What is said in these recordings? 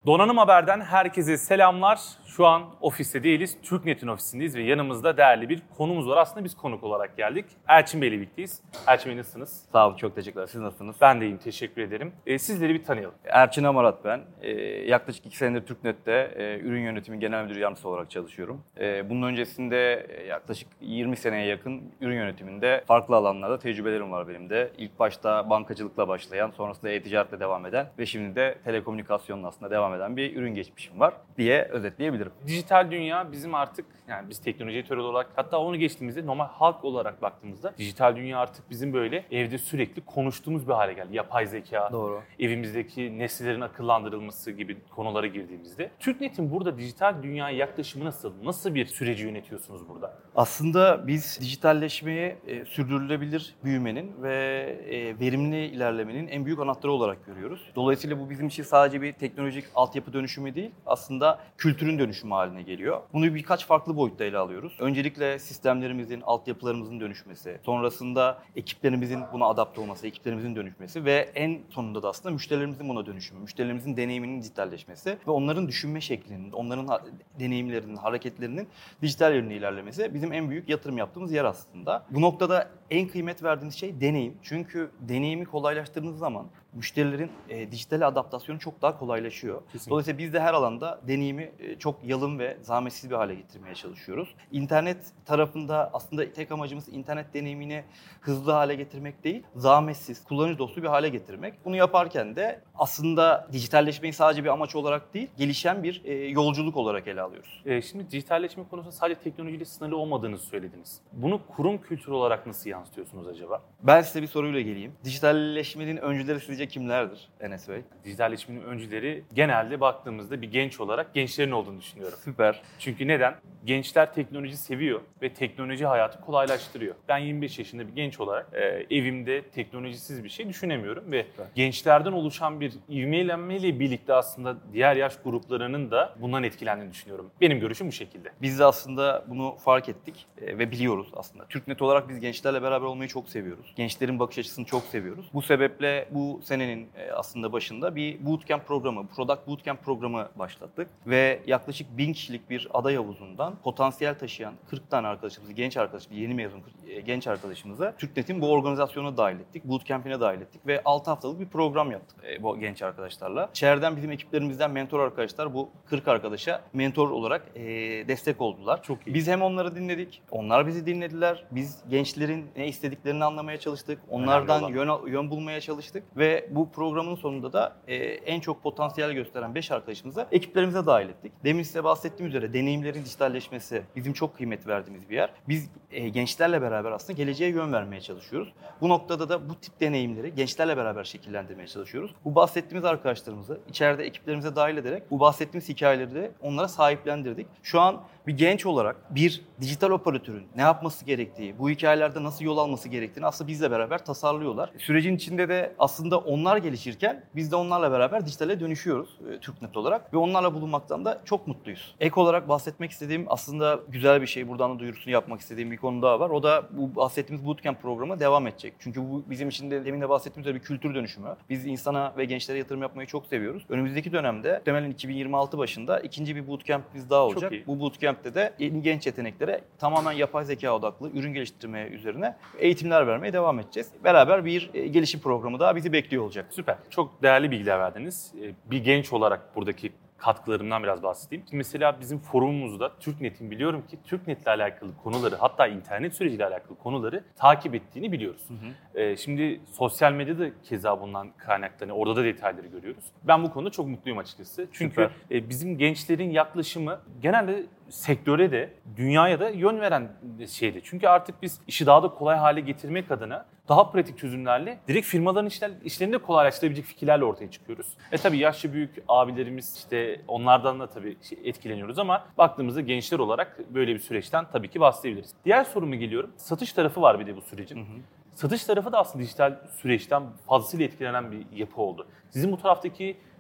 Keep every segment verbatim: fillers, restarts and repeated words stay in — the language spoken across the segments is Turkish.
Donanım Haber'den herkese selamlar. Şu an ofiste değiliz. TürkNet'in ofisindeyiz ve yanımızda değerli bir konumuz var. Aslında biz konuk olarak geldik. Elçin Bey'le birlikteyiz. Elçin Bey nasılsınız? Sağ olun, çok teşekkürler. Siz nasılsınız? Ben de iyiyim, teşekkür ederim. E, sizleri bir tanıyalım. Erçin Amarat ben. E, yaklaşık iki senedir TürkNet'te e, ürün yönetimi genel müdür yardımcısı olarak çalışıyorum. E, bunun öncesinde e, yaklaşık yirmi seneye yakın ürün yönetiminde farklı alanlarda tecrübelerim var benim de. İlk başta bankacılıkla başlayan, sonrasında e-ticaretle devam eden ve şimdi de telekomünikasyonla aslında devam eden bir ürün geçmişim var diye özetleyebilirim. Dijital dünya bizim artık, yani biz teknoloji editörü olarak, hatta onu geçtiğimizde normal halk olarak baktığımızda dijital dünya artık bizim böyle evde sürekli konuştuğumuz bir hale geldi. Yapay zeka, Doğru. Evimizdeki nesnelerin akıllandırılması gibi konulara girdiğimizde. TürkNet'in burada dijital dünyaya yaklaşımı nasıl? Nasıl bir süreci yönetiyorsunuz burada? Aslında biz dijitalleşmeyi e, sürdürülebilir büyümenin ve e, verimli ilerlemenin en büyük anahtarı olarak görüyoruz. Dolayısıyla bu bizim için sadece bir teknolojik altyapı dönüşümü değil, aslında kültürün dönüşümü haline geliyor. Bunu birkaç farklı boyutta ele alıyoruz. Öncelikle sistemlerimizin, altyapılarımızın dönüşmesi, sonrasında ekiplerimizin buna adapte olması, ekiplerimizin dönüşmesi ve en sonunda da aslında müşterilerimizin buna dönüşümü, müşterilerimizin deneyiminin dijitalleşmesi ve onların düşünme şeklinin, onların deneyimlerinin, hareketlerinin dijital yönüne ilerlemesi bizim en büyük yatırım yaptığımız yer aslında. Bu noktada en kıymet verdiğimiz şey deneyim. Çünkü deneyimi kolaylaştırdığınız zaman müşterilerin e, dijitale adaptasyonu çok daha kolaylaşıyor. Kesinlikle. Dolayısıyla biz de her alanda deneyimi e, çok yalın ve zahmetsiz bir hale getirmeye çalışıyoruz. İnternet tarafında aslında tek amacımız internet deneyimini hızlı hale getirmek değil, zahmetsiz, kullanıcı dostu bir hale getirmek. Bunu yaparken de aslında dijitalleşmeyi sadece bir amaç olarak değil, gelişen bir e, yolculuk olarak ele alıyoruz. E, şimdi dijitalleşme konusunda sadece teknolojiyle sınırlı olmadığınızı söylediniz. Bunu kurum kültürü olarak nasıl yansıtıyorsunuz acaba? Ben size bir soruyla geleyim. Dijitalleşmenin öncüleri sizce kimlerdir Enes Bey? Dijitalleşmenin öncüleri genelde baktığımızda bir genç olarak gençlerin olduğunu düşünüyorum. Süper. Çünkü neden? Gençler teknoloji seviyor ve teknoloji hayatı kolaylaştırıyor. Ben yirmi beş yaşında bir genç olarak e, evimde teknolojisiz bir şey düşünemiyorum ve Süper. gençlerden oluşan bir ivmelenmeyle birlikte aslında diğer yaş gruplarının da bundan etkilendiğini düşünüyorum. Benim görüşüm bu şekilde. Biz de aslında bunu fark ettik e, ve biliyoruz aslında. TürkNet olarak biz gençlerle beraber olmayı çok seviyoruz. Gençlerin bakış açısını çok seviyoruz. Bu sebeple bu senenin e, aslında başında bir bootcamp programı, Product Bootcamp programı başlattık. Ve yaklaşık bin kişilik bir aday havuzundan potansiyel taşıyan kırk tane arkadaşımızı, genç arkadaşımızı, yeni mezun e, genç arkadaşımızı TürkNet'in bu organizasyona dahil ettik. Bootcamp'ine dahil ettik ve altı haftalık bir program yaptık e, bu genç arkadaşlarla. İçeriden bizim ekiplerimizden mentor arkadaşlar bu kırk arkadaşa mentor olarak e, destek oldular. Çok iyi. Biz hem onları dinledik, onlar bizi dinlediler. Biz gençlerin ne istediklerini anlamaya çalıştık. Onlardan yön, yön bulmaya çalıştık ve bu programın sonunda da e, en çok potansiyel gösteren beş arkadaşımızı ekiplerimize dahil ettik. Demin size bahsettiğim üzere deneyimlerin dijitalleşmesi bizim çok kıymet verdiğimiz bir yer. Biz e, gençlerle beraber aslında geleceğe yön vermeye çalışıyoruz. Bu noktada da bu tip deneyimleri gençlerle beraber şekillendirmeye çalışıyoruz. Bu bahsettiğimiz arkadaşlarımızı içeride ekiplerimize dahil ederek bu bahsettiğimiz hikayeleri de onlara sahiplendirdik. Şu an bir genç olarak bir dijital operatörün ne yapması gerektiği, bu hikayelerde nasıl yol alması gerektiğini aslında bizle beraber tasarlıyorlar. Sürecin içinde de aslında onlar gelişirken biz de onlarla beraber dijitale dönüşüyoruz e, TürkNet olarak ve onlarla bulunmaktan da çok mutluyuz. Ek olarak bahsetmek istediğim aslında güzel bir şey, buradan da duyurusunu yapmak istediğim bir konu daha var. O da bu bahsettiğimiz bootcamp programı devam edecek. Çünkü bu bizim için de demin de bahsettiğimiz üzere bir kültür dönüşümü. Biz insana ve gençlere yatırım yapmayı çok seviyoruz. Önümüzdeki dönemde muhtemelen iki bin yirmi altı başında ikinci bir bootcamp'imiz daha olacak. Bu bootcamp'te de yeni genç yeteneklere tamamen yapay zeka odaklı ürün geliştirmeye üzerine eğitimler vermeye devam edeceğiz. Beraber bir gelişim programı daha bizi bekliyor olacak. Süper. Çok değerli bilgiler verdiniz. Bir genç olarak buradaki katkılarımdan biraz bahsedeyim. Şimdi mesela bizim forumumuzda TürkNet'in biliyorum ki TürkNet'le alakalı konuları, hatta internet süreciyle alakalı konuları takip ettiğini biliyoruz. Hı hı. Ee, şimdi sosyal medyada keza bundan kaynaklanıyor. Orada da detayları görüyoruz. Ben bu konuda çok mutluyum açıkçası. Çünkü e, bizim gençlerin yaklaşımı genelde sektöre de dünyaya da yön veren şeydi. Çünkü artık biz işi daha da kolay hale getirmek adına daha pratik çözümlerle direkt firmaların işler, işlerini de kolaylaştırabilecek fikirlerle ortaya çıkıyoruz. E tabii yaşlı büyük abilerimiz, işte onlardan da tabii etkileniyoruz ama baktığımızda gençler olarak böyle bir süreçten tabii ki bahsedebiliriz. Diğer soruma geliyorum. Satış tarafı var bir de bu sürecin. Hı hı. Satış tarafı da aslında dijital süreçten fazlasıyla etkilenen bir yapı oldu. Sizin bu taraftaki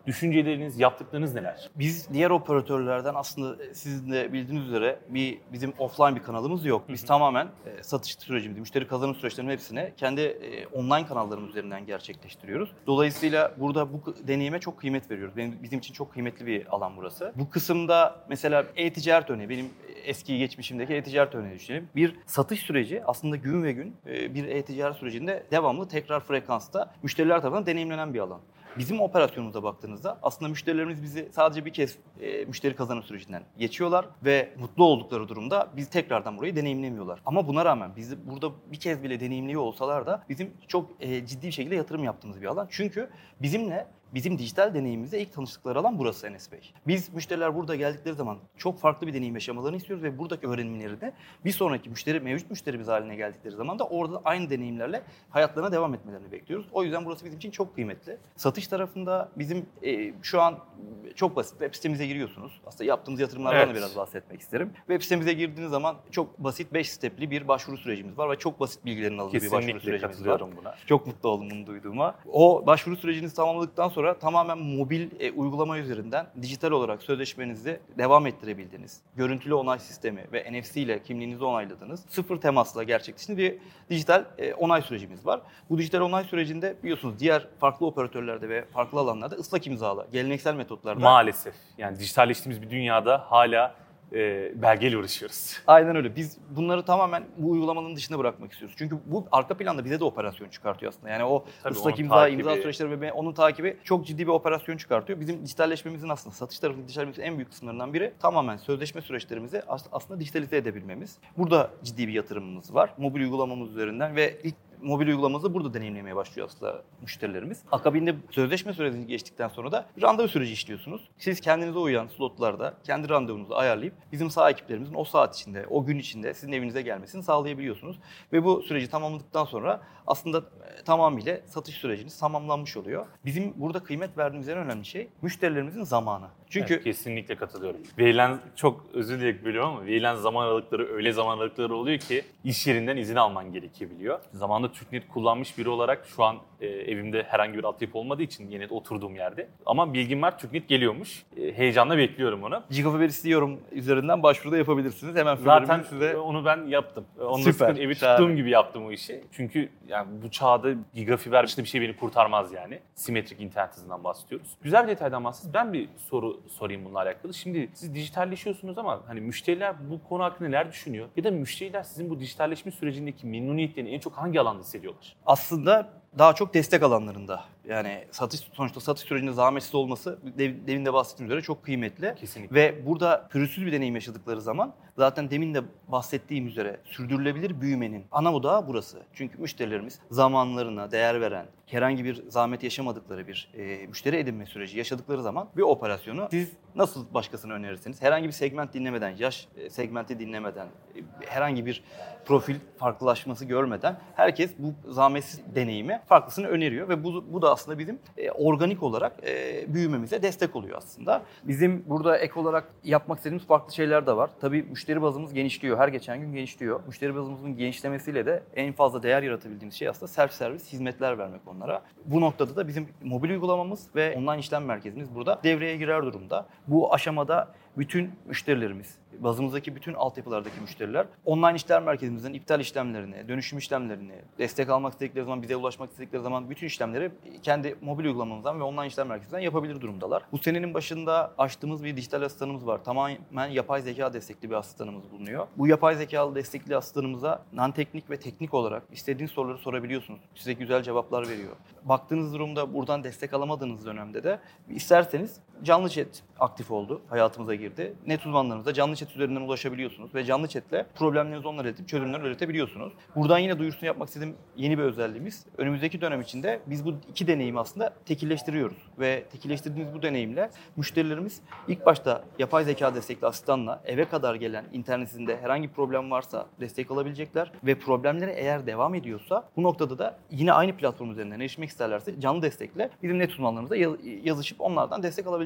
Düşünceleriniz, yaptıklarınız neler? Biz diğer operatörlerden aslında sizin de bildiğiniz üzere bir bizim offline bir kanalımız yok. Biz Hı hı. tamamen e, satış sürecimizi, müşteri kazanım süreçlerinin hepsini kendi e, online kanallarımız üzerinden gerçekleştiriyoruz. Dolayısıyla burada bu deneyime çok kıymet veriyoruz. Benim, bizim için çok kıymetli bir alan burası. Bu kısımda mesela e-ticaret örneği, benim eski geçmişimdeki e-ticaret örneği düşünelim. Bir satış süreci aslında gün ve gün e, bir e-ticaret sürecinde devamlı tekrar frekansta müşteriler tarafından deneyimlenen bir alan. Bizim operasyonumuza baktığınızda aslında müşterilerimiz bizi sadece bir kez e, müşteri kazanım sürecinden geçiyorlar ve mutlu oldukları durumda biz tekrardan burayı deneyimlemiyorlar. Ama buna rağmen bizi burada bir kez bile deneyimliyor olsalar da bizim çok e, ciddi bir şekilde yatırım yaptığımız bir alan. Çünkü bizimle Bizim dijital deneyimimizde ilk tanıştıkları alan burası Enes Bey. Biz müşteriler burada geldikleri zaman çok farklı bir deneyim yaşamalarını istiyoruz ve buradaki öğrenimleri de bir sonraki müşteri, mevcut müşterimiz haline geldikleri zaman da orada aynı deneyimlerle hayatlarına devam etmelerini bekliyoruz. O yüzden burası bizim için çok kıymetli. Satış tarafında bizim e, şu an çok basit. Web sitemize giriyorsunuz. Aslında yaptığımız yatırımlardan Evet. da biraz bahsetmek isterim. Web sitemize girdiğiniz zaman çok basit beş stepli bir başvuru sürecimiz var ve çok basit bilgilerin alındığı bir başvuru Kesinlikle sürecimiz var. katılıyorum buna. Çok mutlu oldum bunu duyduğuma. O başvuru sürecinizi tamamladıktan sonra tamamen mobil e, uygulama üzerinden dijital olarak sözleşmenizi devam ettirebildiğiniz, görüntülü onay sistemi ve N F C ile kimliğinizi onayladığınız, sıfır temasla gerçekleştiğiniz bir dijital e, onay sürecimiz var. Bu dijital onay sürecinde biliyorsunuz diğer farklı operatörlerde ve farklı alanlarda ıslak imzalı, geleneksel metotlarda... Maalesef. Yani dijitalleştiğimiz bir dünyada hala e, belgeyle uğraşıyoruz. Aynen öyle. Biz bunları tamamen bu uygulamanın dışına bırakmak istiyoruz. Çünkü bu arka planda bize de operasyon çıkartıyor aslında. Yani o Tabii ıslak onun imza, takibi. imza süreçleri ve onun takibi çok ciddi bir operasyon çıkartıyor. Bizim dijitalleşmemizin aslında satış tarafının dijitalleşmemizin en büyük kısımlarından biri tamamen sözleşme süreçlerimizi aslında dijitalize edebilmemiz. Burada ciddi bir yatırımımız var. Mobil uygulamamız üzerinden ve ilk mobil uygulamamızı burada deneyimlemeye başlıyor aslında müşterilerimiz. Akabinde sözleşme sürecini geçtikten sonra da randevu süreci işliyorsunuz. Siz kendinize uyan slotlarda kendi randevunuzu ayarlayıp bizim saha ekiplerimizin o saat içinde, o gün içinde sizin evinize gelmesini sağlayabiliyorsunuz. Ve bu süreci tamamladıktan sonra aslında tamamıyla satış süreciniz tamamlanmış oluyor. Bizim burada kıymet verdiğimiz en önemli şey müşterilerimizin zamanı. Çünkü Evet, kesinlikle katılıyorum. Verilen, çok özür dileyerek bölüyorum ama verilen zaman aralıkları öyle zaman aralıkları oluyor ki iş yerinden izin alman gerekebiliyor. Zamanında TürkNet kullanmış biri olarak şu an e, evimde herhangi bir altyapı olmadığı için yine de oturduğum yerde. Ama bilgim var, TürkNet geliyormuş. E, heyecanla bekliyorum onu. Gigafiber istiyorum üzerinden başvuruda yapabilirsiniz. Hemen Zaten size... onu ben yaptım. Onda Süper, sıkıntı, evi şahane. tuttuğum gibi yaptım o işi. Çünkü yani bu çağda gigafiber dışında bir şey beni kurtarmaz yani. Simetrik internet hızından bahsediyoruz. Güzel bir detaydan bahsediyoruz. Ben bir soru sorayım bununla alakalı. Şimdi siz dijitalleşiyorsunuz ama hani müşteriler bu konu hakkında neler düşünüyor? Ya da müşteriler sizin bu dijitalleşme sürecindeki memnuniyetlerini en çok hangi alanda hissediyorlar? Aslında daha çok destek alanlarında. Yani satış sonuçta satış sürecinde zahmetsiz olması demin de bahsettiğim üzere çok kıymetli. Kesinlikle. Ve burada pürüzsüz bir deneyim yaşadıkları zaman zaten demin de bahsettiğim üzere sürdürülebilir büyümenin ana odağı burası. Çünkü müşterilerimiz zamanlarına değer veren, herhangi bir zahmet yaşamadıkları bir e, müşteri edinme süreci yaşadıkları zaman bir operasyonu siz nasıl başkasına önerirsiniz? Herhangi bir segment dinlemeden, yaş e, segmenti dinlemeden, e, herhangi bir profil farklılaşması görmeden herkes bu zahmetsiz deneyimi farklısını öneriyor ve bu, bu da aslında bizim e, organik olarak e, büyümemize destek oluyor aslında. Bizim burada ek olarak yapmak istediğimiz farklı şeyler de var. Tabii müşteri bazımız genişliyor. Her geçen gün genişliyor. Müşteri bazımızın genişlemesiyle de en fazla değer yaratabildiğimiz şey aslında self servis hizmetler vermek onlara. Bu noktada da bizim mobil uygulamamız ve online işlem merkezimiz burada devreye girer durumda. Bu aşamada bütün müşterilerimiz, bazımızdaki bütün altyapılardaki müşteriler online işlem merkezimizden iptal işlemlerini, dönüşüm işlemlerini, destek almak istedikleri zaman, bize ulaşmak istedikleri zaman bütün işlemleri kendi mobil uygulamamızdan ve online işlem merkezimizden yapabilir durumdalar. Bu senenin başında açtığımız bir dijital asistanımız var. Tamamen yapay zeka destekli bir asistanımız bulunuyor. Bu yapay zekalı destekli asistanımıza non-teknik ve teknik olarak istediğiniz soruları sorabiliyorsunuz. Size güzel cevaplar veriyor. Baktığınız durumda buradan destek alamadığınız dönemde de isterseniz canlı chat aktif oldu, hayatımıza girdi. Net uzmanlarımıza canlı chat üzerinden ulaşabiliyorsunuz ve canlı chatle problemlerinizi onlara iletip çözümler üretebiliyorsunuz. Buradan yine duyurusunu yapmak istediğim yeni bir özelliğimiz. Önümüzdeki dönem içinde biz bu iki deneyimi aslında tekilleştiriyoruz ve tekilleştirdiğimiz bu deneyimle müşterilerimiz ilk başta yapay zeka destekli asistanla eve kadar gelen internetinde herhangi bir problem varsa destek alabilecekler ve problemleri eğer devam ediyorsa bu noktada da yine aynı platform üzerinden erişmek isterlerse canlı destekle bizim net uzmanlarımıza yazışıp onlardan destek alabilecekler.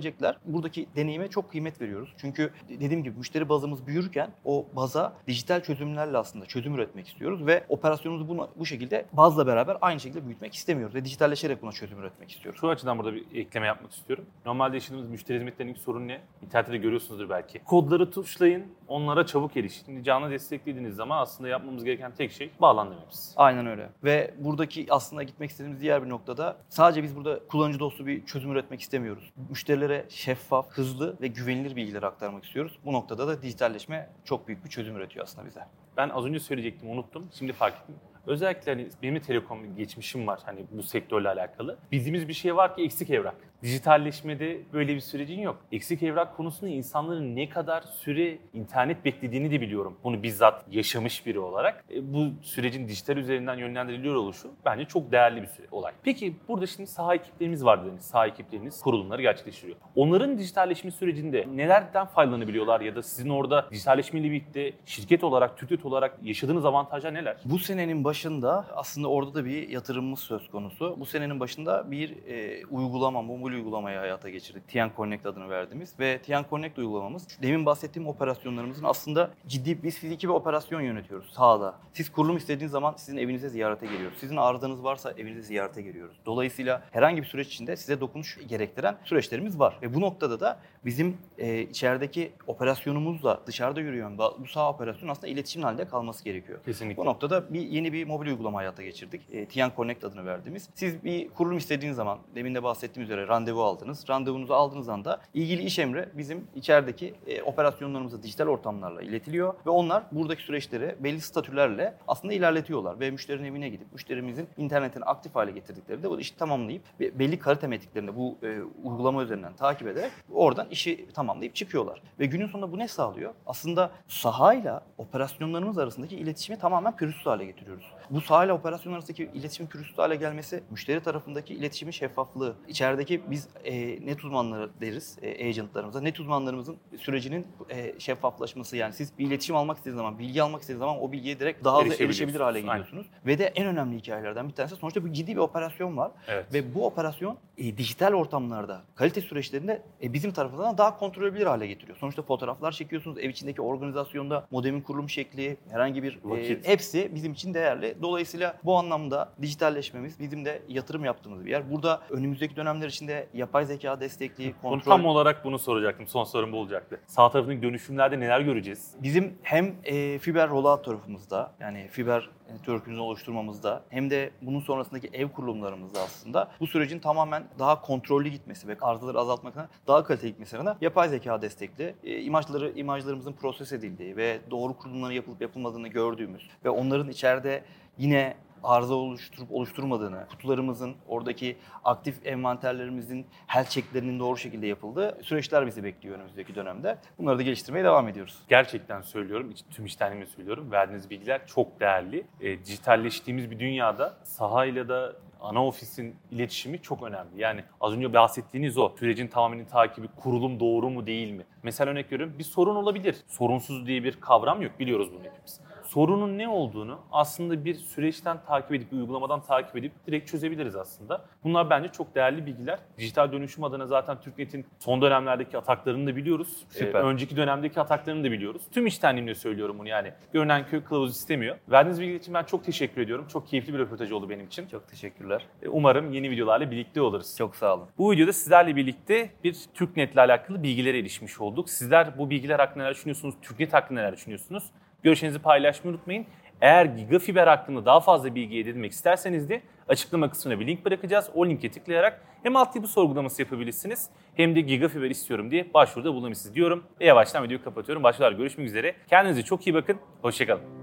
söyleyecekler. Buradaki deneyime çok kıymet veriyoruz. Çünkü dediğim gibi müşteri bazımız büyürken o baza dijital çözümlerle aslında çözüm üretmek istiyoruz ve operasyonumuzu buna, bu şekilde bazla beraber aynı şekilde büyütmek istemiyoruz ve dijitalleşerek buna çözüm üretmek istiyoruz. Şu açıdan burada bir ekleme yapmak istiyorum. Normalde yaşadığımız müşteri hizmetlerindeki sorun ne? İnternette de görüyorsunuzdur belki. Kodları tuşlayın, onlara çabuk erişin. Şimdi canlı desteklediğiniz zaman aslında yapmamız gereken tek şey bağlan dememiz. Aynen öyle. Ve buradaki aslında gitmek istediğimiz diğer bir noktada sadece biz burada kullanıcı dostu bir çözüm üretmek istemiyoruz. Müşterilere şeffaf, hızlı ve güvenilir bilgileri aktarmak istiyoruz. Bu noktada da dijitalleşme çok büyük bir çözüm üretiyor aslında bize. Ben az önce söyleyecektim, unuttum. Şimdi fark ettim. Özellikle hani benim de telekom geçmişim var hani bu sektörle alakalı. Bildiğimiz bir şey var ki eksik evrak. Dijitalleşmede böyle bir sürecin yok. Eksik evrak konusunda insanların ne kadar süre internet beklediğini de biliyorum. Bunu bizzat yaşamış biri olarak. E, bu sürecin dijital üzerinden yönlendiriliyor oluşu bence çok değerli bir süre, olay. Peki burada şimdi saha ekiplerimiz var dediniz. Saha ekipleriniz kurulumları gerçekleştiriyor. Onların dijitalleşme sürecinde nelerden faydalanabiliyorlar ya da sizin orada dijitalleşmeyle birlikte şirket olarak, Türknet olarak yaşadığınız avantajlar neler? Bu senenin başında aslında orada da bir yatırımımız söz konusu. Bu senenin başında bir e, uygulama, mobil uygulamayı hayata geçirdik. T N Connect adını verdiğimiz ve T N Connect uygulamamız demin bahsettiğim operasyonlarımızın aslında ciddi, biz fiziki bir operasyon yönetiyoruz sahada. Siz kurulum istediğiniz zaman sizin evinize ziyarete geliyoruz. Sizin arızanız varsa evinize ziyarete geliyoruz. Dolayısıyla herhangi bir süreç içinde size dokunuş gerektiren süreçlerimiz var. Ve bu noktada da bizim e, içerideki operasyonumuzla dışarıda yürüyen bu saha operasyonu aslında iletişim halinde kalması gerekiyor. Kesinlikle. Bu noktada bir yeni bir mobil uygulama hayata geçirdik. E, T N Connect adını verdiğimiz. Siz bir kurulum istediğiniz zaman, demin de bahsettiğim üzere randevu aldınız. Randevunuzu aldığınız anda ilgili iş emri bizim içerideki e, operasyonlarımıza dijital ortamlarla iletiliyor ve onlar buradaki süreçleri belli statülerle aslında ilerletiyorlar ve müşterinin evine gidip müşterimizin internetini aktif hale getirdiklerinde bu işi tamamlayıp belli kalite metriklerini bu e, uygulama üzerinden takip ederek oradan işi tamamlayıp çıkıyorlar. Ve günün sonunda bu ne sağlıyor? Aslında sahayla operasyonlarımız arasındaki iletişimi tamamen pürüzsüz hale getiriyoruz. Bu sahayla operasyon arasındaki iletişimin pürüzsüz hale gelmesi, müşteri tarafındaki iletişimin şeffaflığı, içerideki biz e, net uzmanları deriz e, agentlarımıza, net uzmanlarımızın sürecinin e, şeffaflaşması, yani siz bir iletişim almak istediğiniz zaman, bilgi almak istediğiniz zaman o bilgiye direkt daha hızlı erişebilir hale geliyorsunuz. Aynen. Ve de en önemli hikayelerden bir tanesi sonuçta bu ciddi bir operasyon var. Evet. Ve bu operasyon e, dijital ortamlarda, kalite süreçlerinde e, bizim tarafımızdan daha kontrollebilir hale getiriyor. Sonuçta fotoğraflar çekiyorsunuz, ev içindeki organizasyonda modemin kurulum şekli, herhangi bir e, hepsi bizim için değerli. Dolayısıyla bu anlamda dijitalleşmemiz bizim de yatırım yaptığımız bir yer. Burada önümüzdeki dönemler içinde yapay zeka destekli kontrol... Bunu tam olarak bunu soracaktım. Son sorum bu olacaktı. Sağ tarafındaki dönüşümlerde neler göreceğiz? Bizim hem e, fiber rollout tarafımızda, yani fiber network'ümüzü oluşturmamızda, hem de bunun sonrasındaki ev kurulumlarımızda aslında bu sürecin tamamen daha kontrollü gitmesi ve arızaları azaltmak adına daha kaliteli gitmesi adına yapay zeka destekli e, imajları, imajlarımızın proses edildiği ve doğru kurulumların yapılıp yapılmadığını gördüğümüz ve onların içeride yine arıza oluşturup oluşturmadığını, kutularımızın, oradaki aktif envanterlerimizin health checklerinin doğru şekilde yapıldığı süreçler bizi bekliyor önümüzdeki dönemde. Bunları da geliştirmeye devam ediyoruz. Gerçekten söylüyorum, tüm içtenliğimle söylüyorum. Verdiğiniz bilgiler çok değerli. E, dijitalleştiğimiz bir dünyada sahayla da ana ofisin iletişimi çok önemli. Yani az önce bahsettiğiniz o sürecin tamamının takibi, kurulum doğru mu değil mi? Mesela örnek veriyorum, bir sorun olabilir. Sorunsuz diye bir kavram yok, biliyoruz bunu hepimiz. Sorunun ne olduğunu aslında bir süreçten takip edip, bir uygulamadan takip edip direkt çözebiliriz aslında. Bunlar bence çok değerli bilgiler. Dijital dönüşüm adına zaten Türknet'in son dönemlerdeki ataklarını da biliyoruz. Süper. Ee, önceki dönemdeki ataklarını da biliyoruz. Tüm içtenliğimle söylüyorum bunu yani. Görünen köy kılavuz istemiyor. Verdiğiniz bilgiler için ben çok teşekkür ediyorum. Çok keyifli bir röportaj oldu benim için. Çok teşekkürler. Umarım yeni videolarla birlikte oluruz. Çok sağ olun. Bu videoda sizlerle birlikte bir Türknet'le alakalı bilgilere erişmiş olduk. Sizler bu bilgiler hakkında neler düşünüyorsunuz? Türknet hakkında neler düşünüyorsunuz? Görüşlerinizi paylaşmayı unutmayın. Eğer Gigafiber hakkında daha fazla bilgi edinmek isterseniz de açıklama kısmına bir link bırakacağız. O linke tıklayarak hem altyapı sorgulaması yapabilirsiniz hem de Gigafiber istiyorum diye başvuruda bulunabilirsiniz diyorum. Ve yavaştan videoyu kapatıyorum. Başkalar görüşmek üzere. Kendinize çok iyi bakın. Hoşçakalın.